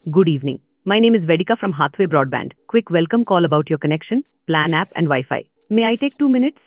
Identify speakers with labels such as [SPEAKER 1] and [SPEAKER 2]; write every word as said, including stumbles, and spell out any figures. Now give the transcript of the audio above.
[SPEAKER 1] Good evening. My name is Vedika from Hathway Broadband. Quick welcome call about your connection, plan app, and Wi-Fi. May I take two minutes?